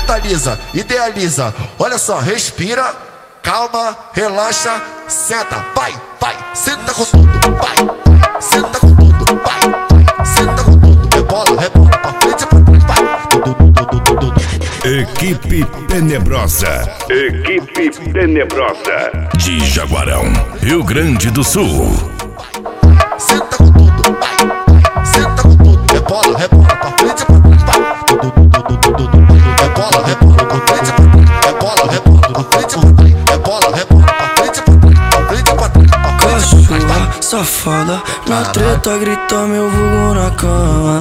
mentaliza, idealiza. Olha só, respira, calma, relaxa, senta, vai, senta com tudo, vai, senta com tudo, vai, senta com tudo, rebola, pra frente e pra trás, vai. Equipe Tenebrosa. Equipe Tenebrosa. De Jaguarão, Rio Grande do Sul. Senta com tudo, vai, senta com tudo, rebola, pra frente e pra trás, vai. Rebola, pra frente e pra trás, rebola, pra frente e pra trás, rebola, pra frente e pra trás, pra frente e pra trás. Cachorra safada, na treta grita meu vulgo na cama.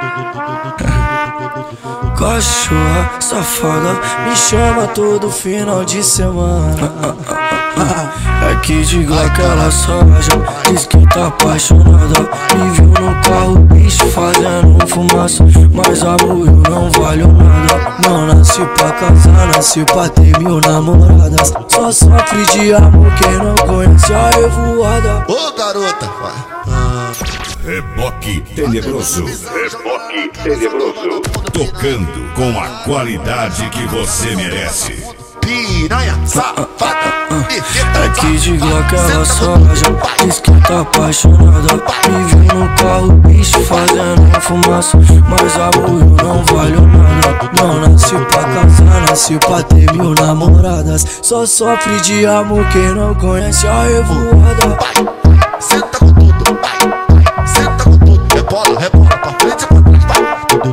Cachorra safada, me chama todo final de semana. Aqui de Glock ela soja, diz que tá apaixonada. Me viu no carro, bicho fazendo fumaça. Mas amor, eu não valho nada. Não nasci pra casar, nasci pra ter 1000 namoradas. Só sofre de amor quem não conhece a revoada. Ô garota, Reboque Tenebroso. Reboque Tenebroso. Tocando com a qualidade que você merece. Piranha, safada, aqui de Glock ela soja, diz que tá apaixonada. Me viu no carro, bicho fazendo fumaça. Mas amor, eu não valho nada. Não nasci pra casar, nasci pra ter 1000 namoradas. Só sofre de amor quem não conhece a revoada. Vai, senta com tudo, vai, senta com tudo, rebola, pra frente e pra trás, vai.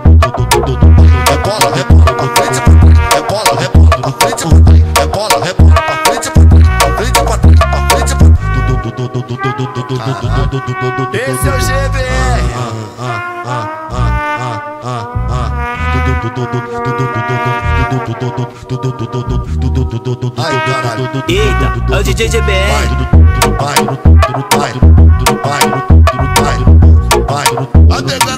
Rebola, pra frente e pra trás, rebola, pra frente e pra trás, rebola, pra frente e pra trás, pra frente e pra trás, pra frente e pra trás. Esse é o GBR. Ai, caralho. Eita, é o DJ GBR. Vai,